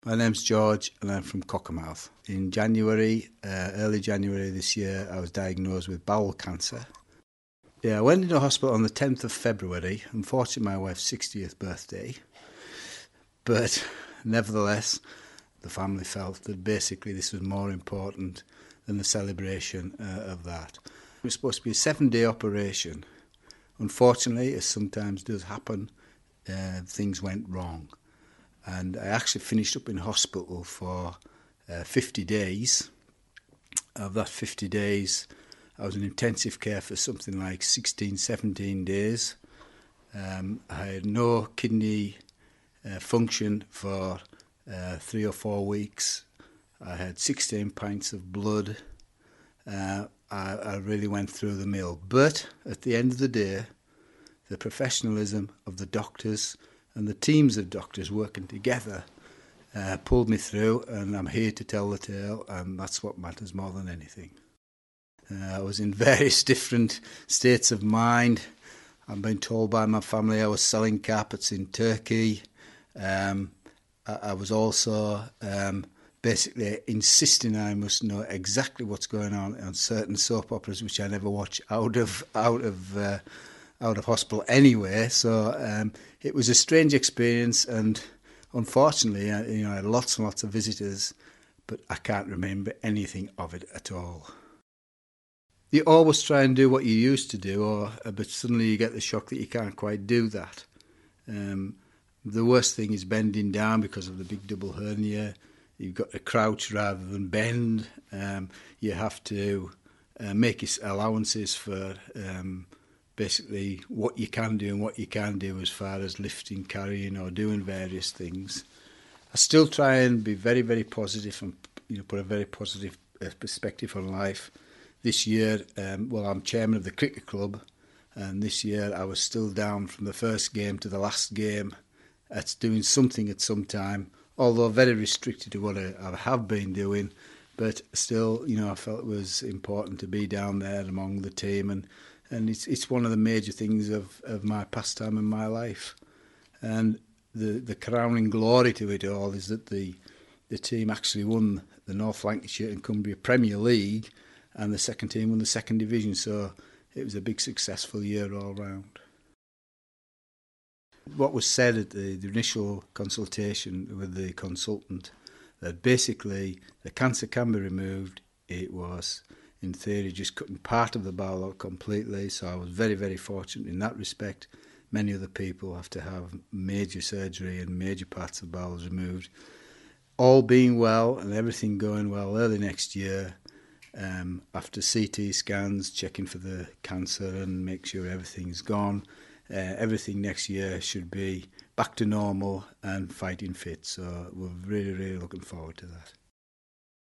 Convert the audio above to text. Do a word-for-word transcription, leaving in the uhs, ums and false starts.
My name's George and I'm from Cockermouth. In January, uh, early January this year, I was diagnosed with bowel cancer. Yeah, I went into hospital on the tenth of February, unfortunately my wife's sixtieth birthday, but nevertheless the family felt that basically this was more important than the celebration uh, of that. It was supposed to be a seven-day operation. Unfortunately, as sometimes does happen, uh, things went wrong. And I actually finished up in hospital for uh, fifty days. Of that fifty days, I was in intensive care for something like sixteen, seventeen days. Um, I had no kidney uh, function for uh, three or four weeks. I had sixteen pints of blood. Uh, I, I really went through the mill. But at the end of the day, the professionalism of the doctors and the teams of doctors working together uh, pulled me through, and I'm here to tell the tale, and that's what matters more than anything. Uh, I was in various different states of mind. I've been told by my family I was selling carpets in Turkey. Um, I, I was also um, basically insisting I must know exactly what's going on on certain soap operas, which I never watch out of out of uh, out of hospital anyway. So um, it was a strange experience, and unfortunately, I, you know, I had lots and lots of visitors, but I can't remember anything of it at all. You always try and do what you used to do, or but suddenly you get the shock that you can't quite do that. Um, the worst thing is bending down because of the big double hernia. You've got to crouch rather than bend. Um, you have to uh, make allowances for um, basically what you can do and what you can do as far as lifting, carrying, or doing various things. I still try and be very, very positive and, you know, put a very positive uh, perspective on life. This year, um, well, I'm chairman of the cricket club, and this year I was still down from the first game to the last game at doing something at some time, although very restricted to what I, I have been doing. But still, you know, I felt it was important to be down there among the team, and And it's it's one of the major things of, of my pastime in my life. And the the crowning glory to it all is that the the team actually won the North Lancashire and Cumbria Premier League, and the second team won the second division. So it was a big successful year all round. What was said at the, the initial consultation with the consultant, that basically the cancer can be removed. It was, in theory, just cutting part of the bowel out completely. So I was very, very fortunate in that respect. Many other people have to have major surgery and major parts of bowels removed. All being well and everything going well early next year, um, after C T scans, checking for the cancer and make sure everything's gone, uh, everything next year should be back to normal and fighting fit. So we're really, really looking forward to that.